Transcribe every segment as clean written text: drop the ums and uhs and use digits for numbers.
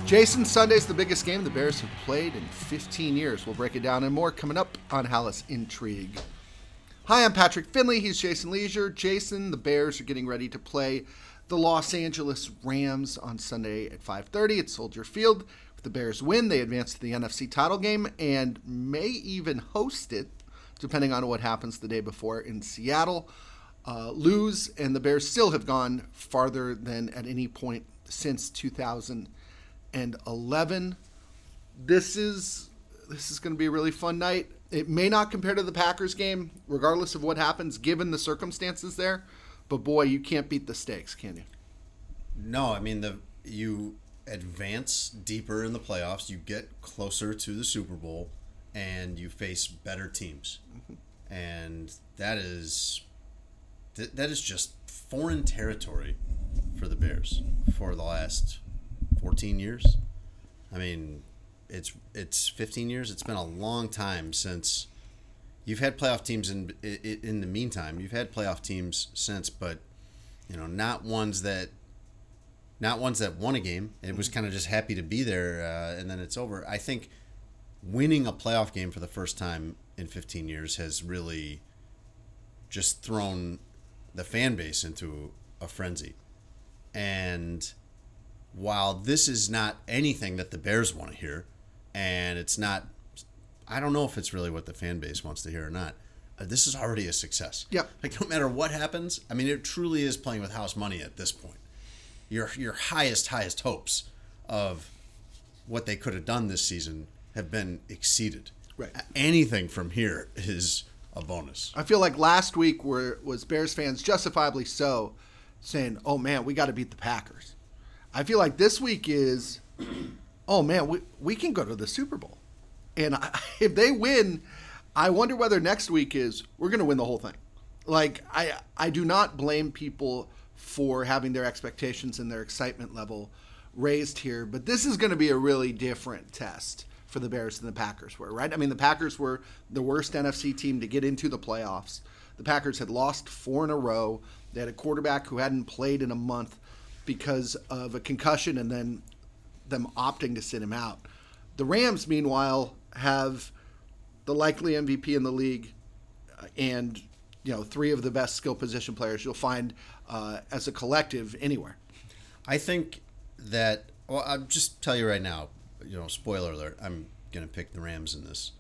Jason, Sunday's the biggest game the Bears have played in 15 years. We'll break it down and more coming up on Halas Intrigue. Hi, I'm Patrick Finley. He's Jason Leisure. Jason, the Bears are getting ready to play the Los Angeles Rams on Sunday at 5:30 at Soldier Field. If the Bears win, they advance to the NFC title game and may even host it, depending on what happens the day before in Seattle. Lose, and the Bears still have gone farther than at any point since 2011. This is going to be a really fun night. It may not compare to the Packers game, regardless of what happens, given the circumstances there. But boy, you can't beat the stakes, can you? No, I mean you advance deeper in the playoffs, you get closer to the Super Bowl, and you face better teams, and that is just foreign territory for the Bears for the last 14 years. I mean, it's 15 years. It's been a long time since you've had playoff teams. In the meantime, you've had playoff teams since, but not ones that won a game. It was kind of just happy to be there, and then it's over. I think winning a playoff game for the first time in 15 years has really just thrown the fan base into a frenzy. And while this is not anything that the Bears want to hear, and it's not, I don't know if it's really what the fan base wants to hear or not, this is already a success. Yep. Like, no matter what happens, I mean, it truly is playing with house money at this point. Your highest hopes of what they could have done this season have been exceeded. Right. Anything from here is a bonus. I feel like last week was Bears fans, justifiably so, saying, oh man, we got to beat the Packers. I feel like this week is, oh man, we can go to the Super Bowl. And if they win, I wonder whether next week is, we're going to win the whole thing. Like, I do not blame people for having their expectations and their excitement level raised here, but this is going to be a really different test for the Bears than the Packers were, right? I mean, the Packers were the worst NFC team to get into the playoffs. The Packers had lost 4 in a row. They had a quarterback who hadn't played in a month because of a concussion and then them opting to sit him out. The Rams, meanwhile, have the likely MVP in the league and 3 of the best skill position players you'll find as a collective anywhere. I think that, well, I'll just tell you right now, spoiler alert, I'm going to pick the Rams in this.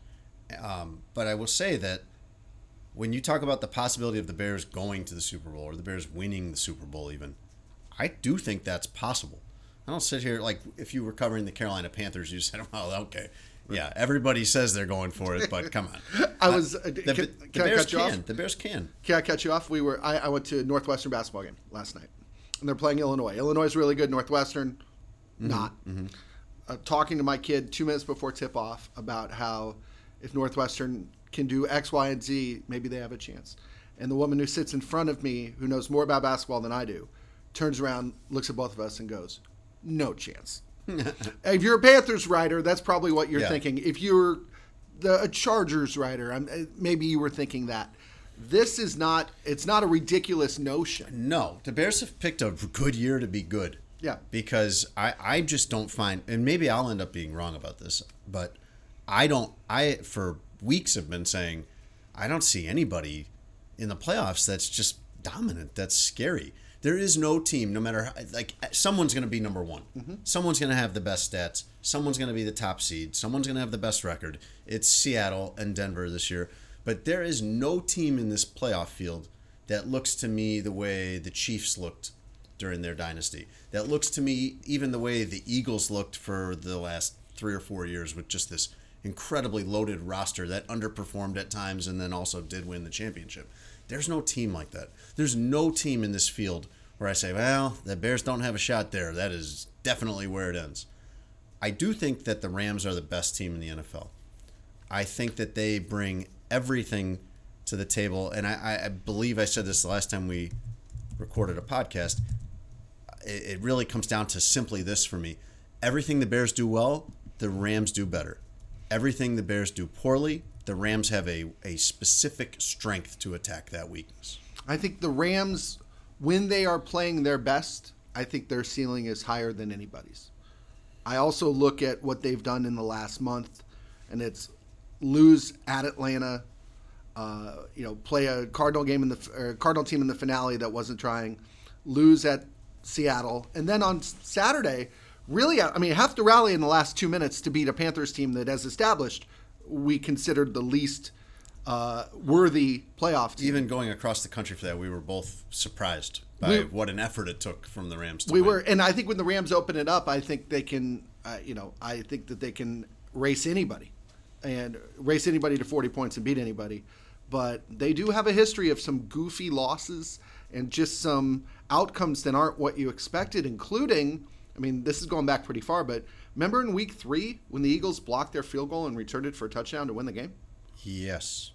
But I will say that when you talk about the possibility of the Bears going to the Super Bowl or the Bears winning the Super Bowl even, I do think that's possible. I don't sit here like if you were covering the Carolina Panthers, you said, well, okay. Yeah, everybody says they're going for it, but come on. The Bears can. The Bears can. Can I cut you off? I went to a Northwestern basketball game last night, and they're playing Illinois. Illinois is really good. Northwestern, not. Mm-hmm. Talking to my kid 2 minutes before tip-off about how if Northwestern can do X, Y, and Z, maybe they have a chance. And the woman who sits in front of me, who knows more about basketball than I do, turns around, looks at both of us, and goes, no chance. If you're a Panthers writer, that's probably what you're thinking. If you're a Chargers writer, maybe you were thinking that. This is not, it's not a ridiculous notion. No, the Bears have picked a good year to be good. Yeah. Because I just don't find, and maybe I'll end up being wrong about this, but I for weeks have been saying, I don't see anybody in the playoffs that's just dominant, that's scary. There is no team, no matter, like, someone's going to be number one. Mm-hmm. Someone's going to have the best stats. Someone's going to be the top seed. Someone's going to have the best record. It's Seattle and Denver this year. But there is no team in this playoff field that looks to me the way the Chiefs looked during their dynasty. That looks to me even the way the Eagles looked for the last 3 or 4 years with just this incredibly loaded roster that underperformed at times and then also did win the championship. There's no team like that. There's no team in this field where I say, well, the Bears don't have a shot there. That is definitely where it ends. I do think that the Rams are the best team in the NFL. I think that they bring everything to the table. And I believe I said this the last time we recorded a podcast. It really comes down to simply this for me. Everything the Bears do well, the Rams do better. Everything the Bears do poorly, the Rams have a specific strength to attack that weakness. I think the Rams, when they are playing their best, I think their ceiling is higher than anybody's. I also look at what they've done in the last month, and it's lose at Atlanta, play a Cardinal team in the finale that wasn't trying, lose at Seattle, and then on Saturday, really, I mean, have to rally in the last 2 minutes to beat a Panthers team that, as established, we considered the least worthy playoff team. Even going across the country for that, we were both surprised by what an effort it took from the Rams to we win. were, and I think when the Rams open it up, I think they can, I think that they can race anybody to 40 points and beat anybody. But they do have a history of some goofy losses and just some outcomes that aren't what you expected, including, I mean, this is going back pretty far, but remember in week 3 when the Eagles blocked their field goal and returned it for a touchdown to win the game? Yes.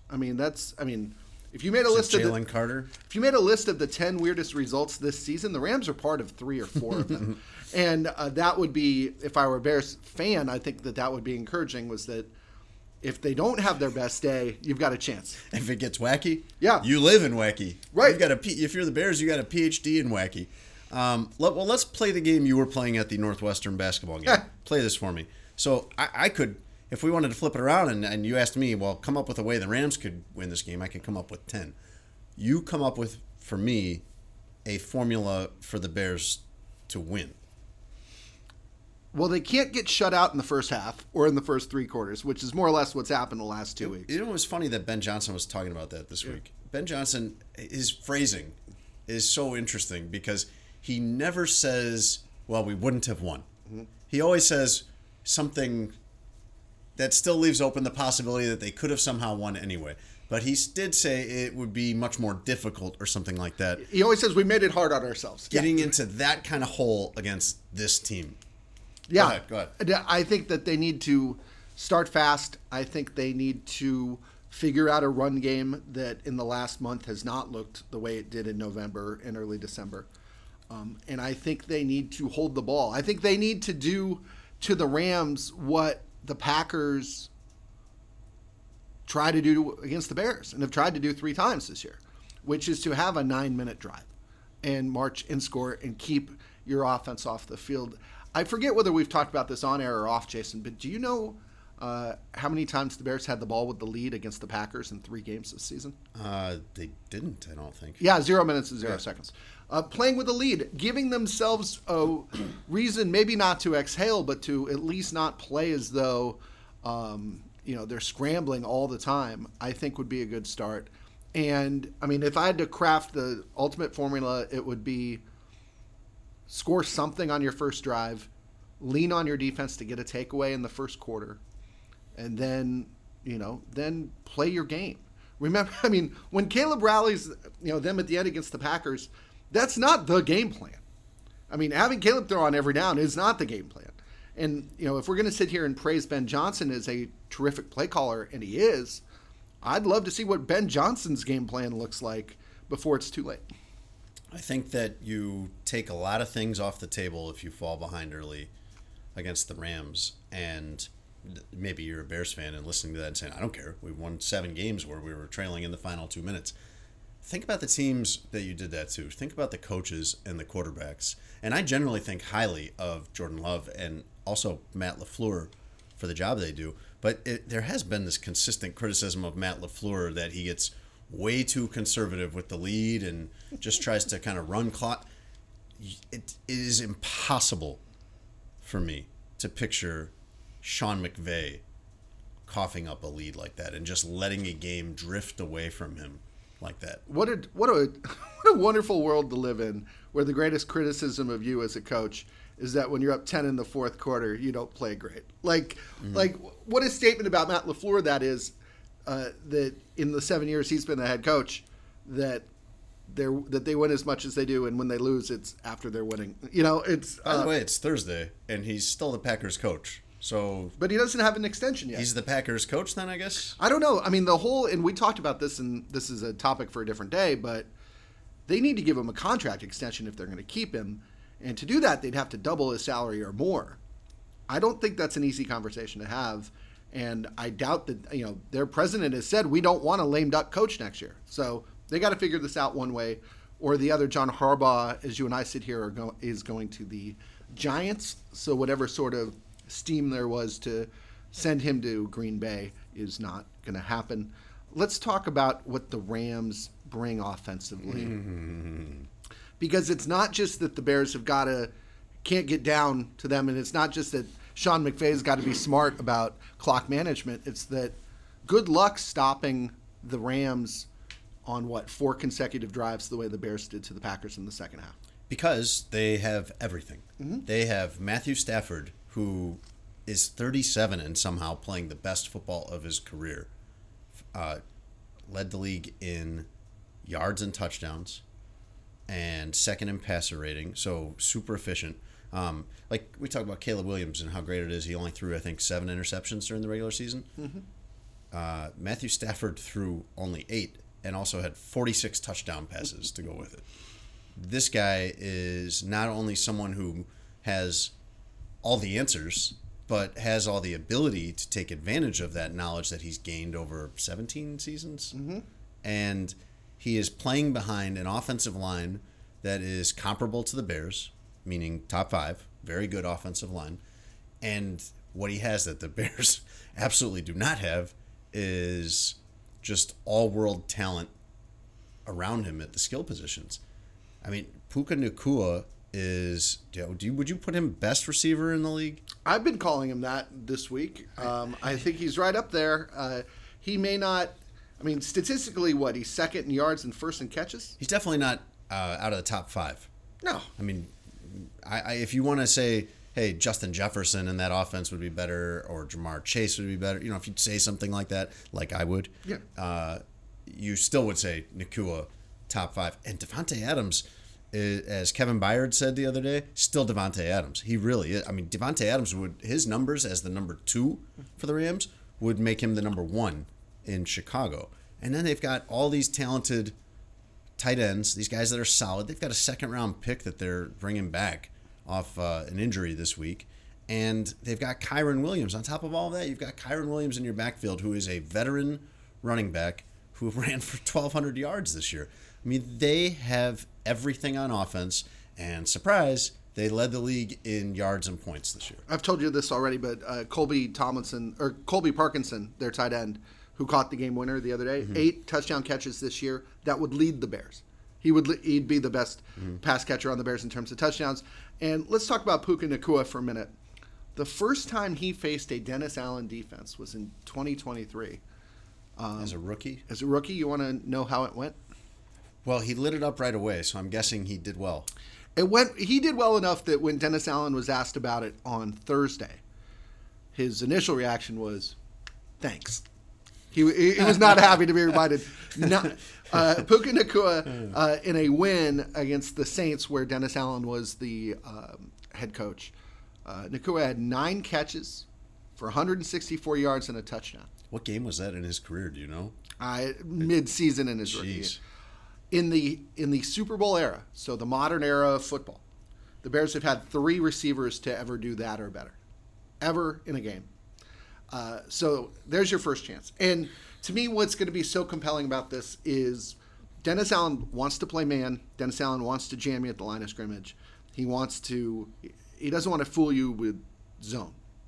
If you made a list of Jalen Carter, if you made a list of the 10 weirdest results this season, the Rams are part of 3 or 4 of them. And that would be, if I were a Bears fan, I think that would be encouraging, was that if they don't have their best day, you've got a chance. if it gets wacky, Yeah. you live in wacky. Right. If you're the Bears, you got a PhD in wacky. Let's play the game you were playing at the Northwestern basketball game. Play this for me. So I could, if we wanted to flip it around and you asked me, well, come up with a way the Rams could win this game, I could come up with 10. You come up with, for me, a formula for the Bears to win. Well, they can't get shut out in the first half or in the first 3 quarters, which is more or less what's happened the last 2 weeks. It was funny that Ben Johnson was talking about that this week. Ben Johnson, his phrasing is so interesting because he never says, well, we wouldn't have won. Mm-hmm. He always says something that still leaves open the possibility that they could have somehow won anyway. But he did say it would be much more difficult or something like that. He always says we made it hard on ourselves. Getting into that kind of hole against this team. Yeah. Go ahead. I think that they need to start fast. I think they need to figure out a run game that in the last month has not looked the way it did in November and early December. And I think they need to hold the ball. I think they need to do to the Rams what the Packers try to do against the Bears and have tried to do 3 times this year, which is to have a 9-minute drive and march and score and keep your offense off the field. I forget whether we've talked about this on air or off, Jason, but do you know how many times the Bears had the ball with the lead against the Packers in 3 games this season? They didn't, I don't think. Yeah, 0 minutes and 0 seconds. Playing with the lead, giving themselves a reason maybe not to exhale, but to at least not play as though they're scrambling all the time, I think would be a good start. And, I mean, if I had to craft the ultimate formula, it would be score something on your first drive, lean on your defense to get a takeaway in the first quarter, and then play your game. Remember, I mean, when Caleb rallies, them at the end against the Packers, that's not the game plan. I mean, having Caleb throw on every down is not the game plan. And, if we're going to sit here and praise Ben Johnson as a terrific play caller, and he is, I'd love to see what Ben Johnson's game plan looks like before it's too late. I think that you take a lot of things off the table if you fall behind early against the Rams. And maybe you're a Bears fan and listening to that and saying, I don't care. We won 7 games where we were trailing in the final 2 minutes. Think about the teams that you did that to. Think about the coaches and the quarterbacks. And I generally think highly of Jordan Love and also Matt LaFleur for the job they do. But there has been this consistent criticism of Matt LaFleur that he gets way too conservative with the lead and just tries to kind of run clock. It is impossible for me to picture Sean McVay coughing up a lead like that and just letting a game drift away from him like that. What a wonderful world to live in, where the greatest criticism of you as a coach is that when you're up 10 in the fourth quarter, you don't play great. Like what a statement about Matt LaFleur that is. That in the 7 years he's been the head coach, that they win as much as they do, and when they lose, it's after they're winning. It's by the way, it's Thursday, and he's still the Packers coach. So, but he doesn't have an extension yet. He's the Packers coach, then, I guess. I don't know. I mean, and we talked about this, and this is a topic for a different day, but they need to give him a contract extension if they're going to keep him, and to do that, they'd have to double his salary or more. I don't think that's an easy conversation to have. And I doubt that, their president has said we don't want a lame duck coach next year. So they got to figure this out one way or the other. John Harbaugh, as you and I sit here, is going to the Giants. So whatever sort of steam there was to send him to Green Bay is not going to happen. Let's talk about what the Rams bring offensively. Because it's not just that the Bears can't get down to them, and it's not just that Sean McVay's got to be smart about clock management. It's that good luck stopping the Rams on 4 consecutive drives the way the Bears did to the Packers in the second half. Because they have everything. They have Matthew Stafford, who is 37 and somehow playing the best football of his career. Led the league in yards and touchdowns and second in passer rating, so super efficient. Like we talked about Caleb Williams and how great it is. He only threw, I think, 7 interceptions during the regular season. Matthew Stafford threw only 8 and also had 46 touchdown passes to go with it. This guy is not only someone who has all the answers, but has all the ability to take advantage of that knowledge that he's gained over 17 seasons. And he is playing behind an offensive line that is comparable to the Bears, meaning top 5, very good offensive line. And what he has that the Bears absolutely do not have is just all-world talent around him at the skill positions. I mean, Puka Nacua is, would you put him best receiver in the league? I've been calling him that this week. I think he's right up there. He may not, statistically, he's second in yards and first in catches? He's definitely not out of the top 5. No. I mean, if you want to say, hey, Justin Jefferson in that offense would be better, or Jamar Chase would be better, if you'd say something like that, like I would, you still would say Nacua top 5. And Devontae Adams, as Kevin Byard said the other day, still Devontae Adams. He really is. I mean, Devontae Adams his numbers as the number 2 for the Rams would make him the number 1 in Chicago. And then they've got all these talented tight ends, these guys that are solid. They've got a second-round pick that they're bringing back off an injury this week. And they've got Kyren Williams. On top of all that, you've got Kyren Williams in your backfield, who is a veteran running back who ran for 1,200 yards this year. I mean, they have everything on offense, and surprise, they led the league in yards and points this year. I've told you this already, but Colby Parkinson, their tight end, who caught the game winner the other day, 8 touchdown catches this year. That would lead the Bears. He'd be the best pass catcher on the Bears in terms of touchdowns. And let's talk about Puka Nacua for a minute. The first time he faced a Dennis Allen defense was in 2023. As a rookie? As a rookie, you want to know how it went? Well, he lit it up right away, so I'm guessing he did well. He did well enough that when Dennis Allen was asked about it on Thursday, his initial reaction was, thanks. He was not happy to be reminded. Puka Nacua, in a win against the Saints where Dennis Allen was the head coach, Nacua had 9 catches for 164 yards and a touchdown. What game was that in his career, do you know? Mid-season in his rookie year. In the Super Bowl era, so the modern era of football, the Bears have had 3 receivers to ever do that or better, ever in a game. So there's your first chance. And to me, what's going to be so compelling about this is Dennis Allen wants to play man. Dennis Allen wants to jam you at the line of scrimmage. He doesn't want to fool you with zone.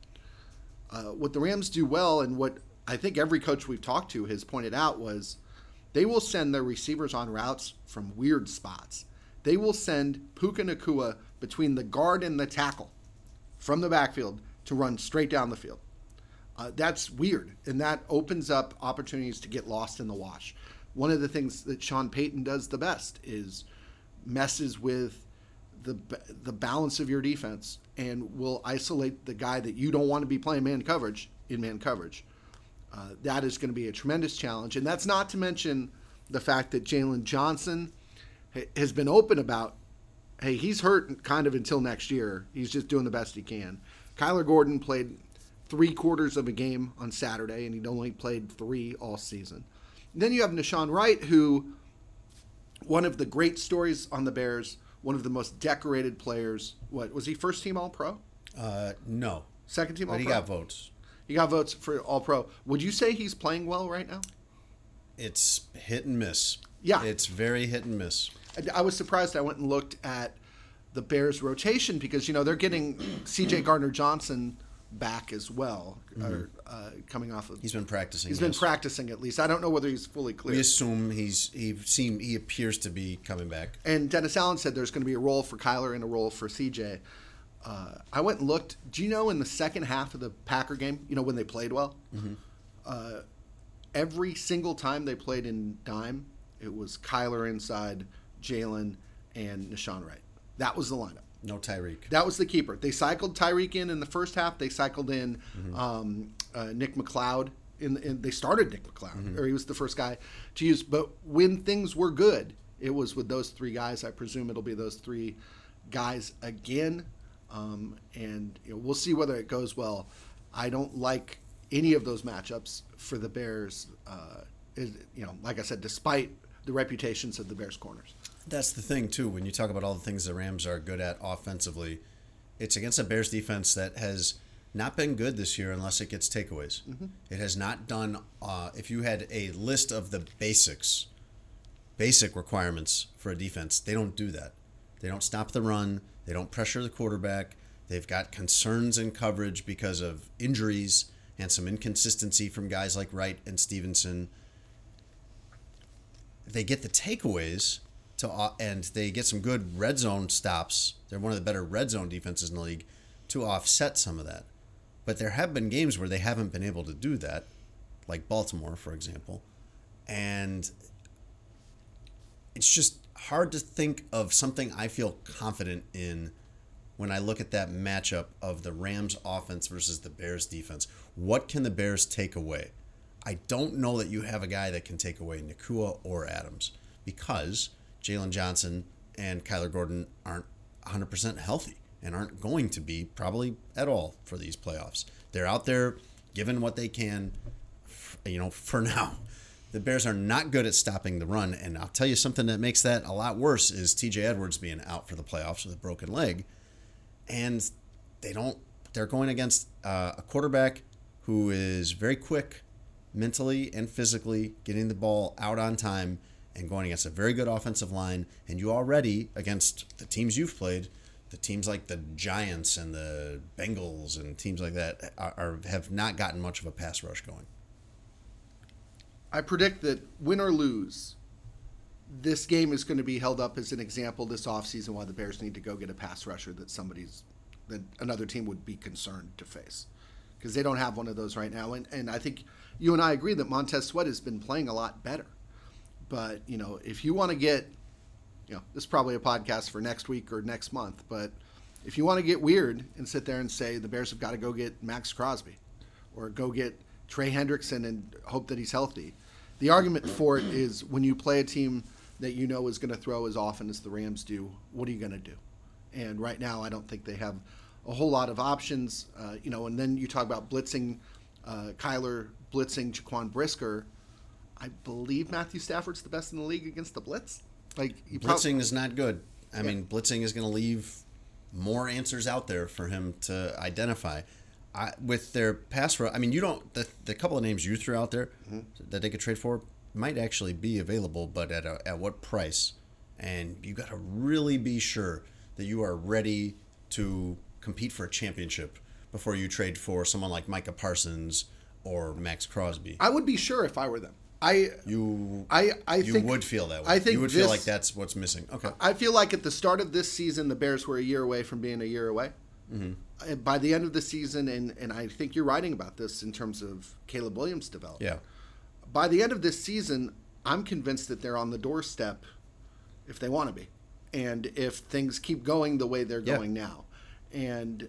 What the Rams do well, and what I think every coach we've talked to has pointed out, was they will send their receivers on routes from weird spots. They will send Puka Nacua between the guard and the tackle from the backfield to run straight down the field. That's weird, and that opens up opportunities to get lost in the wash. One of the things that Sean Payton does the best is messes with the balance of your defense and will isolate the guy that you don't want to be playing man coverage in man coverage. That is going to be a tremendous challenge, and that's not to mention the fact that Jalen Johnson has been open about, hey, he's hurt kind of until next year. He's just doing the best he can. Kyler Gordon played 3/4 of a game on Saturday, and he'd only played 3 all season. And then you have Nahshon Wright, who, one of the great stories on the Bears, one of the most decorated players. What, was he first team All-Pro? No. Second team All-Pro? But he got votes. He got votes for All-Pro. Would you say he's playing well right now? It's hit and miss. Yeah. It's very hit and miss. I was surprised. I went and looked at the Bears rotation because, they're getting C.J. Gardner-Johnson back as well, or coming off of. He's been practicing. He's been practicing at least. I don't know whether he's fully clear. We assume he appears to be coming back. And Dennis Allen said there's going to be a role for Kyler and a role for CJ. I went and looked. Do you know in the second half of the Packer game, when they played well, every single time they played in dime, it was Kyler inside, Jalen, and Nahshon Wright. That was the lineup. No Tyreek. That was the keeper. They cycled Tyreek in the first half. They cycled in Nick McLeod. They started Nick McLeod, or he was the first guy to use. But when things were good, it was with those three guys. I presume it'll be those three guys again. And we'll see whether it goes well. I don't like any of those matchups for the Bears. Like I said, despite the reputations of the Bears corners. That's the thing too. When you talk about all the things the Rams are good at offensively, it's against a Bears defense that has not been good this year unless it gets takeaways. It has not done. If you had a list of the basic requirements for a defense, they don't do that. They don't stop the run. They don't pressure the quarterback. They've got concerns in coverage because of injuries and some inconsistency from guys like Wright and Stevenson. They get the takeaways and they get some good red zone stops. They're one of the better red zone defenses in the league to offset some of that. But there have been games where they haven't been able to do that, like Baltimore, for example. And it's just hard to think of something I feel confident in when I look at that matchup of the Rams offense versus the Bears defense. What can the Bears take away? I don't know that you have a guy that can take away Nacua or Adams because Jalen Johnson and Kyler Gordon aren't 100% healthy and aren't going to be probably at all for these playoffs. They're out there giving what they can, for now. The Bears are not good at stopping the run, and I'll tell you something that makes that a lot worse is TJ Edwards being out for the playoffs with a broken leg, and they're going against a quarterback who is very quick mentally and physically, getting the ball out on time and going against a very good offensive line. And you already, against the teams you've played, the teams like the Giants and the Bengals and teams like that have not gotten much of a pass rush going. I predict that win or lose, this game is going to be held up as an example this offseason why the Bears need to go get a pass rusher that another team would be concerned to face. Because they don't have one of those right now. And I think you and I agree that Montez Sweat has been playing a lot better. But, if you want to get, this is probably a podcast for next week or next month, but if you want to get weird and sit there and say the Bears have got to go get Max Crosby or go get Trey Hendrickson and hope that he's healthy, the argument for it is when you play a team that is going to throw as often as the Rams do, what are you going to do? And right now, I don't think they have a whole lot of options, and then you talk about blitzing Kyler, blitzing Jaquan Brisker. I believe Matthew Stafford's the best in the league against the blitz. Blitzing is not good. I mean, blitzing is going to leave more answers out there for him to identify. With their pass rush, the couple of names you threw out there that they could trade for might actually be available, but at what price? And you got to really be sure that you are ready to compete for a championship before you trade for someone like Micah Parsons or Max Crosby. I would be sure if I were them. You think, would feel that way. I think you would feel like that's what's missing. Okay. I feel like at the start of this season, the Bears were a year away from being a year away. By the end of the season, and I think you're writing about this in terms of Caleb Williams' development. Yeah. By the end of this season, I'm convinced that they're on the doorstep if they want to be, and if things keep going the way they're going now. And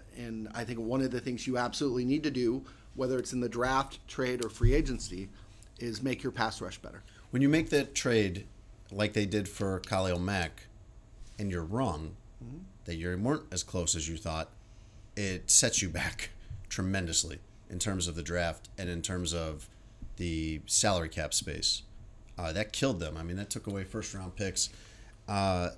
I think one of the things you absolutely need to do, whether it's in the draft, trade, or free agency, is make your pass rush better. When you make that trade like they did for Khalil Mack, and you're wrong, that you weren't as close as you thought, it sets you back tremendously in terms of the draft and in terms of the salary cap space. That killed them. That took away first-round picks. The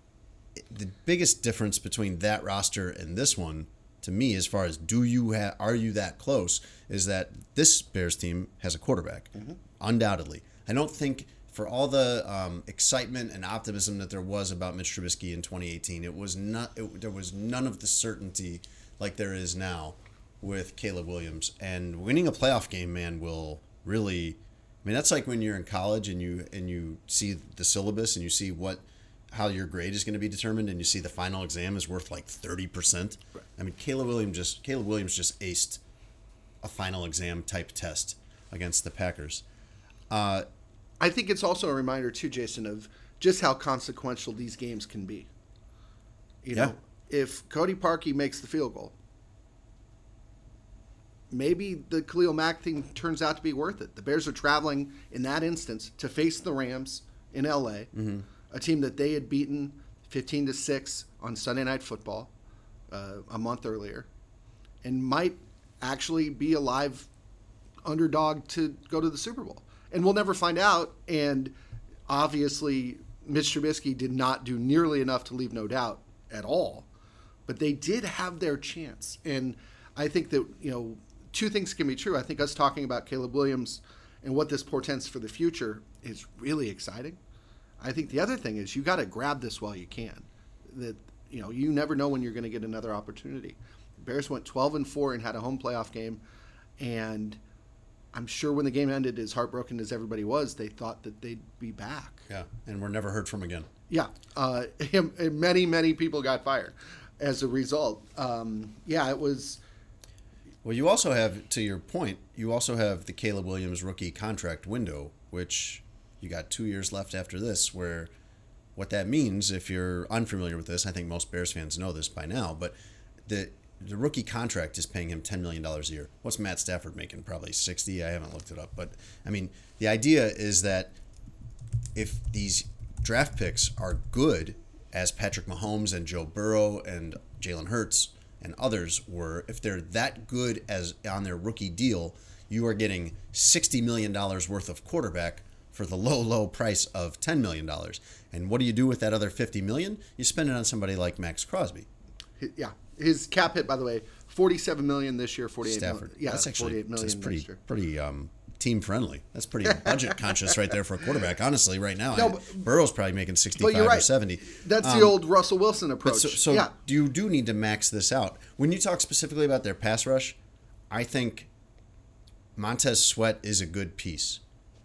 biggest difference between that roster and this one, to me, as far as are you that close, is that this Bears team has a quarterback, undoubtedly. I don't think for all the excitement and optimism that there was about Mitch Trubisky in 2018, there was none of the certainty like there is now with Caleb Williams, and winning a playoff game, man, will really. I mean, that's like when you're in college and you see the syllabus and you see how your grade is going to be determined, and you see the final exam is worth like 30%. Right. I mean, Caleb Williams just aced a final exam type test against the Packers. I think it's also a reminder too, Jason, of just how consequential these games can be. You know, if Cody Parkey makes the field goal, maybe the Khalil Mack thing turns out to be worth it. The Bears are traveling in that instance to face the Rams in LA, a team that they had beaten 15-6 on Sunday Night Football a month earlier, and might actually be a live underdog to go to the Super Bowl. And we'll never find out. And obviously, Mitch Trubisky did not do nearly enough to leave no doubt at all. But they did have their chance. And I think that, two things can be true. I think us talking about Caleb Williams and what this portends for the future is really exciting. I think the other thing is you got to grab this while you can. That, you never know when you're going to get another opportunity. The Bears went 12-4 and had a home playoff game. And I'm sure when the game ended, as heartbroken as everybody was, they thought that they'd be back. Yeah, and we're never heard from again. Yeah, many, many people got fired as a result. It was. Well, you also have, to your point, the Caleb Williams rookie contract window, which you got 2 years left after this, where what that means, if you're unfamiliar with this, I think most Bears fans know this by now, but the rookie contract is paying him $10 million a year. What's Matt Stafford making? Probably 60. I haven't looked it up. But, I mean, the idea is that if these draft picks are good, as Patrick Mahomes and Joe Burrow and Jalen Hurts and others were, if they're that good as on their rookie deal, you are getting $60 million worth of quarterback for the low, low price of $10 million. And what do you do with that other $50 million? You spend it on somebody like Max Crosby. Yeah. His cap hit, by the way, $47 million this year, $48 Stafford. million. Yeah, that's actually $48 million that's next year. pretty team friendly. That's pretty budget conscious right there for a quarterback. Honestly, right now, No, Burrow's probably making 65 you're right. or 70. That's the old Russell Wilson approach. So yeah. you do need to max this out. When you talk specifically about their pass rush, I think Montez Sweat is a good piece.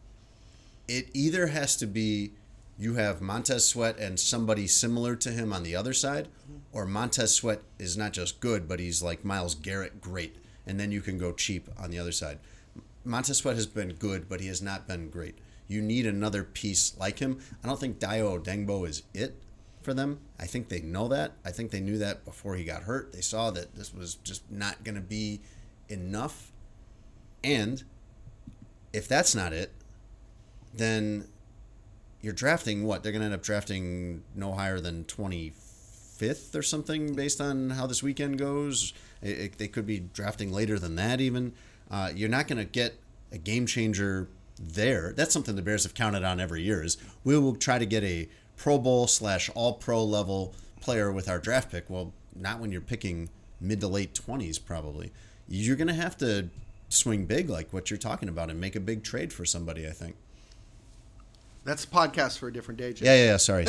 It either has to be you have Montez Sweat and somebody similar to him on the other side, or Montez Sweat is not just good, but he's like Myles Garrett great, and then you can go cheap on the other side. Montez Sweat has been good, but he has not been great. You need another piece like him. I don't think Dayo Odengbo is it for them. I think they know that. I think they knew that before he got hurt. They saw that this was just not going to be enough. And if that's not it, then you're drafting what? They're going to end up drafting no higher than 25th or something based on how this weekend goes. They could be drafting later than that even. You're not going to get a game changer there. That's something the Bears have counted on every year is we will try to get a Pro Bowl / all-pro level player with our draft pick. Well, not when you're picking mid to late 20s probably. You're going to have to swing big like what you're talking about and make a big trade for somebody, I think. That's a podcast for a different day, Jim. Yeah. Sorry.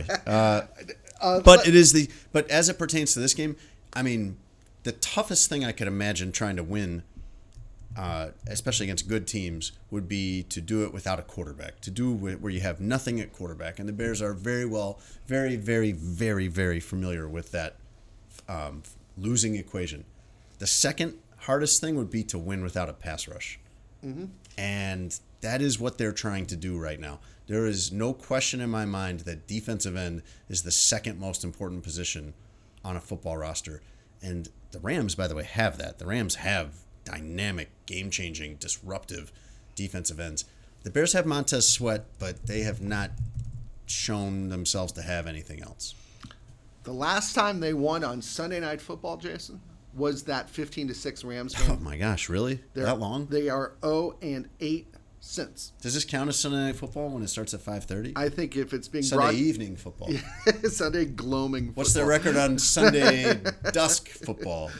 But but as it pertains to this game, I mean, the toughest thing I could imagine trying to win, especially against good teams, would be to do it without a quarterback. To do where you have nothing at quarterback, and the Bears are very, very, very, very familiar with that losing equation. The second hardest thing would be to win without a pass rush, and that is what they're trying to do right now. There is no question in my mind that defensive end is the second most important position on a football roster. And the Rams, by the way, have that. The Rams have dynamic, game-changing, disruptive defensive ends. The Bears have Montez Sweat, but they have not shown themselves to have anything else. The last time they won on Sunday Night Football, Jason, was that 15-6 Rams game. Oh, my gosh, really? That long? They are 0-8 since. Does this count as Sunday Night Football when it starts at 5:30? I think if it's being Sunday evening football. Sunday gloaming football. What's their record on Sunday dusk football?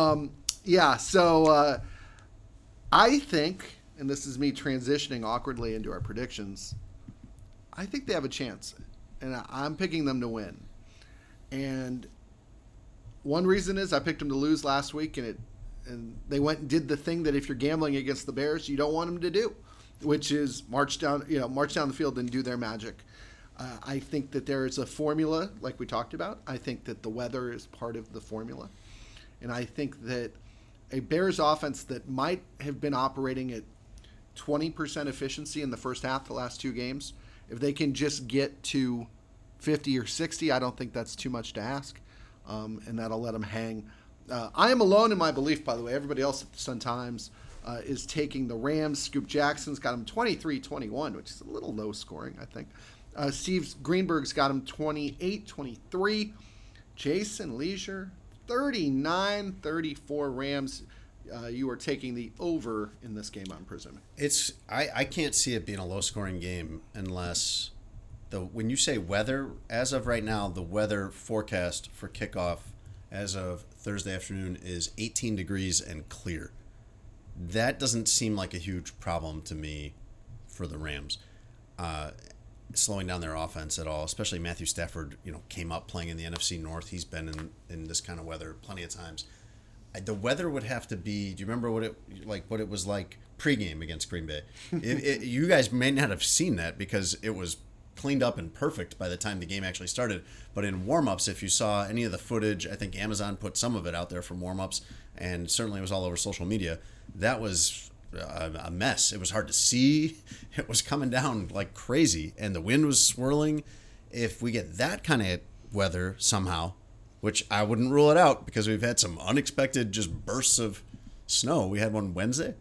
So I think, and this is me transitioning awkwardly into our predictions, I think they have a chance. And I'm picking them to win. And one reason is I picked them to lose last week, and and they went and did the thing that if you're gambling against the Bears, you don't want them to do, which is march down the field and do their magic. I think that there is a formula, like we talked about. I think that the weather is part of the formula. And I think that a Bears offense that might have been operating at 20% efficiency in the first half the last two games, if they can just get to 50 or 60, I don't think that's too much to ask, and that'll let them hang. I am alone in my belief, by the way. Everybody else at the Sun-Times is taking the Rams. Scoop Jackson's got them 23-21, which is a little low scoring, I think. Steve Greenberg's got him 28-23. Jason Leisure, 39-34 Rams. You are taking the over in this game, I'm presuming. I can't see it being a low-scoring game unless when you say weather, as of right now, the weather forecast for kickoff as of Thursday afternoon is 18 degrees and clear. That doesn't seem like a huge problem to me for the Rams. Slowing down their offense at all, especially Matthew Stafford, came up playing in the NFC North. He's been in this kind of weather plenty of times. The weather would have to be. Do you remember what it was like pregame against Green Bay? You guys may not have seen that because it was cleaned up and perfect by the time the game actually started. But in warm-ups, if you saw any of the footage, I think Amazon put some of it out there from warm-ups, and certainly it was all over social media. That was a mess. It was hard to see. It was coming down like crazy, and the wind was swirling. If we get that kind of weather somehow, which I wouldn't rule it out because we've had some unexpected just bursts of snow. We had one Wednesday,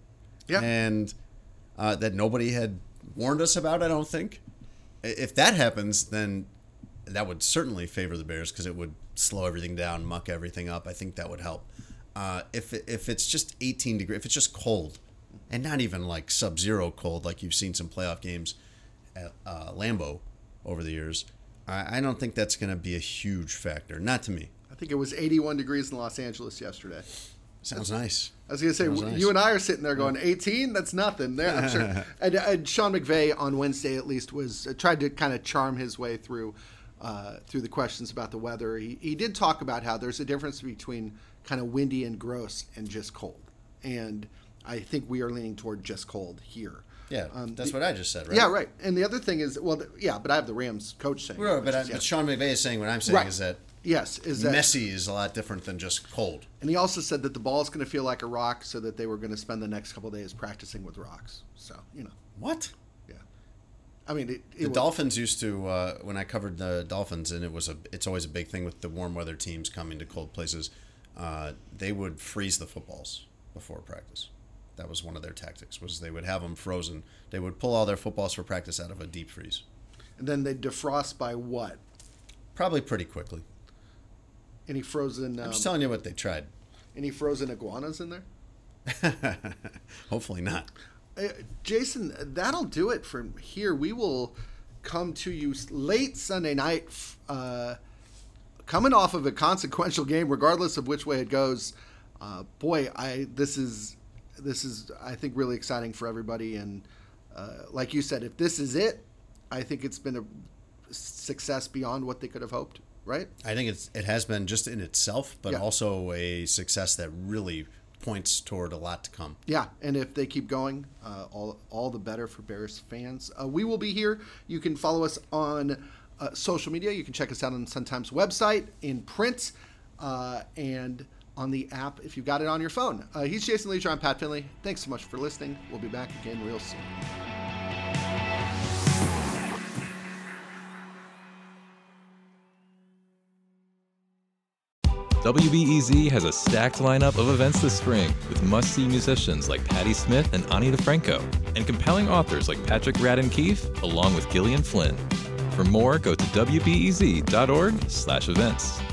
and that nobody had warned us about, I don't think. If that happens, then that would certainly favor the Bears because it would slow everything down, muck everything up. I think that would help. If it's just 18 degrees, if it's just cold, and not even like sub-zero cold like you've seen some playoff games at Lambeau over the years, I don't think that's going to be a huge factor. Not to me. I think it was 81 degrees in Los Angeles yesterday. Sounds nice. I was going to say, nice. You and I are sitting there going, 18? That's nothing. Yeah, I'm sure. And Sean McVay on Wednesday at least was tried to kind of charm his way through the questions about the weather. He did talk about how there's a difference between kind of windy and gross and just cold. And I think we are leaning toward just cold here. Yeah, that's what I just said, right? Yeah, right. And the other thing is, but I have the Rams coach saying. Right, but Sean McVay is saying what I'm saying is that messy is a lot different than just cold. And he also said that the ball is going to feel like a rock, so that they were going to spend the next couple of days practicing with rocks. So, What? Yeah. I mean, the Dolphins used to, when I covered the Dolphins, and it's always a big thing with the warm weather teams coming to cold places, they would freeze the footballs before practice. That was one of their tactics, was they would have them frozen. They would pull all their footballs for practice out of a deep freeze. And then they'd defrost by what? Probably pretty quickly. Any frozen... I'm just telling you what they tried. Any frozen iguanas in there? Hopefully not. Jason, that'll do it from here. We will come to you late Sunday night, coming off of a consequential game, regardless of which way it goes. This is I think really exciting for everybody. And like you said, if this is it, I think it's been a success beyond what they could have hoped. Right? I think it has been just in itself, but also a success that really points toward a lot to come. Yeah, and if they keep going, all the better for Bears fans. We will be here. You can follow us on social media. You can check us out on the Sun-Times website, in print, and on the app if you've got it on your phone. He's Jason Leisure. I'm Pat Finley. Thanks so much for listening. We'll be back again real soon. WBEZ has a stacked lineup of events this spring with must-see musicians like Patti Smith and Ani DeFranco, and compelling authors like Patrick Radden Keefe, along with Gillian Flynn. For more, go to WBEZ.org/events.